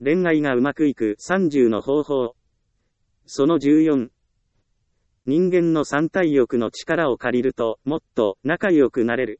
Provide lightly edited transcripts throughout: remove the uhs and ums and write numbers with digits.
恋愛がうまくいく30の方法。その14。人間の三体欲の力を借りると、もっと仲良くなれる。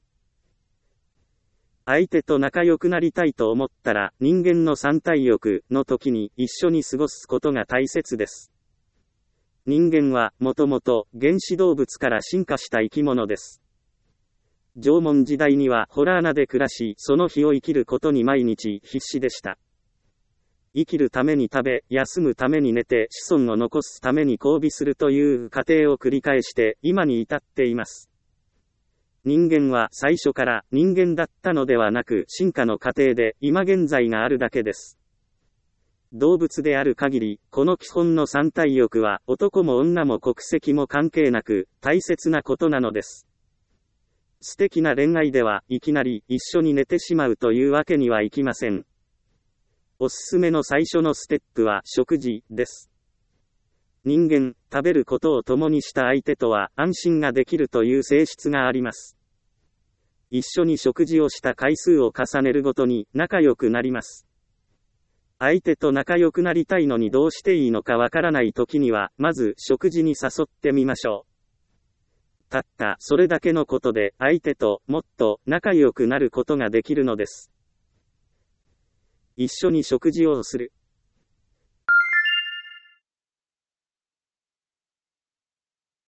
相手と仲良くなりたいと思ったら、人間の三体欲の時に一緒に過ごすことが大切です。人間はもともと原始動物から進化した生き物です。縄文時代には洞穴で暮らし、その日を生きることに毎日必死でした。生きるために食べ、休むために寝て、子孫を残すために交尾するという過程を繰り返して今に至っています。人間は最初から人間だったのではなく、進化の過程で今現在があるだけです。動物である限り、この基本の三体欲は男も女も国籍も関係なく大切なことなのです。素敵な恋愛ではいきなり一緒に寝てしまうというわけにはいきません。おすすめの最初のステップは食事です。人間、食べることを共にした相手とは安心ができるという性質があります。一緒に食事をした回数を重ねるごとに仲良くなります。相手と仲良くなりたいのにどうしていいのかわからない時には、まず食事に誘ってみましょう。たったそれだけのことで相手ともっと仲良くなることができるのです。一緒に食事をする。